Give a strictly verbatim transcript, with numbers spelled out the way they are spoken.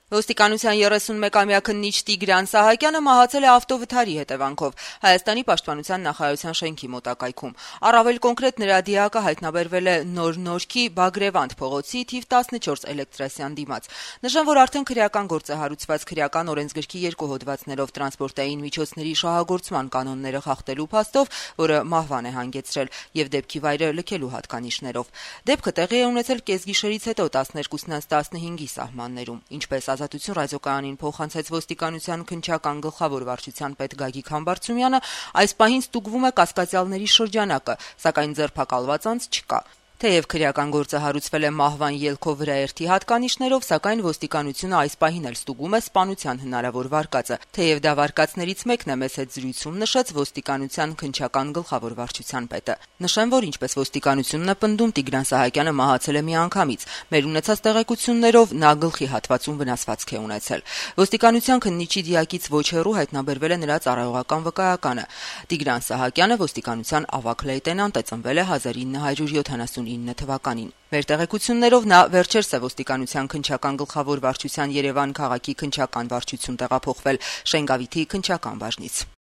Ոստիկանության երեսունմեկամյա քննիչ Տիգրան Սահակյանը մահացել է ավտովթարի հետևանքով Հայաստանի պաշտպանության նախարարության շենքի մոտակայքում։ Առավել կոնկրետ նրա դիակը հայտնաբերվել է Նոր Նորքի Բագրևանդ փողոցի թիվ տասնչորս էլեկտրասյան դիմաց։ Նշեմ, որ արդեն քրեական գործ է հարուցված քրեական օրենսգրքի երկու հոդվածներով տրանսպորտային միջոցների շահագործման կանոնները խախտելու փաստով, որը մահվան է հանգեցրել, եւ դեպքի վայրը լքելու հատկանիշներով։ Դեպքը տեղի է ունեցել կեսգիշերից հետո տասներկուսից տասնհինգի սահմաններում, ինչպես Ազատություն ռադիոկայանին փոխանցեց ոստիկանության քննչական գլխավոր վարչության պետ Գագիկ Համբարձումյանը, այս պահին ստուգվում է կասկածյալների շրջանակը, սակայն ձերբակալված անձ չկա։ Թեև քրեական գործը հարուցվել է մահվան ելքով վրաերթի հատկանիշներով, սակայն ոստիկանությունը այս պահին էլ ստուգում է սպանության հնարավոր վարկածը։ Թեև դա վարկածներից մեկն է, մեծ հետ զրույցում նշեց ոստիկանության քննչական գլխավոր վարչության պետը։ Նշեմ, որ ինչպես ոստիկանությունն է պնդում, Տիգրան Սահակյանը մահացել է միանգամից։ Մեր ունեցած տեղեկություններով նա գլխի հատվածում վնասվածք է ունեցել։ Ոստիկանության քննիչի դիակից ոչ հեռու հայտնաբերվել է նրա ծառայողական վկայականը։ Տիգրան Սահակյանը ոստիկանության ավագ լեյտենանտ է, ծնվել է հազար ինը հարյուր յոթանասունինը թվականին։ Մեր տեղեկություններով նա վերջերս է ոստիկանության քննչական գլխավոր վարչության Երևան քաղաքի քննչական վարչություն տեղափոխվել Շենգավիթի քննչական բաժնից։